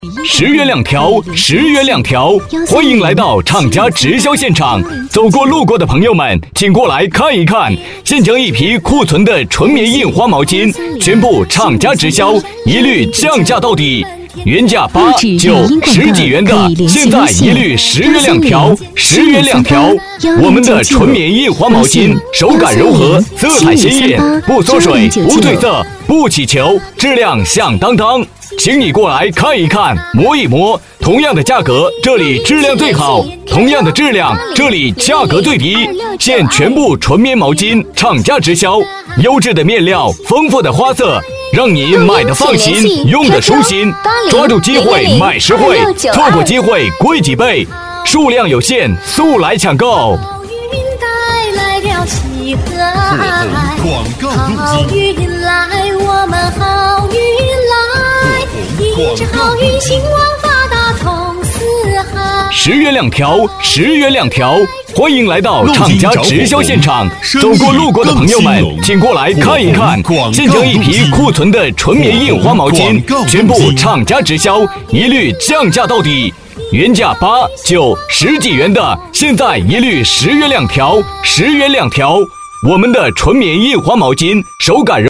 10元2条，10元2条，欢迎来到厂家直销现场。走过路过的朋友们，请过来看一看，现将一批库存的纯棉印花毛巾全部厂家直销，一律降价到底。原价8、9、10几元的，现在一律10元2条，10元2条。我们的纯棉印花毛巾，手感柔和，色彩鲜艳，不缩水，不褪色，不起球，质量响当当。请你过来看一看，摸一摸。同样的价格，这里质量最好；同样的质量，这里价格最低。现全部纯棉毛巾，厂家直销，优质的面料，丰富的花色，让您买的放心，用的舒心。抓住机会买实惠，错过机会贵几倍。数量有限，速来抢购。 广告好运来，我们好运来，一直好运兴旺发达通四海。 10元2条，10元2条，欢迎来到厂家直销现场。走过路过的朋友们，请过来看一看，现将一批库存的纯棉印花毛巾全部厂家直销，一律降价到底。原价8、9、10几元的，现在一律10元2条，10元2条。我们的纯棉印花毛巾，手感柔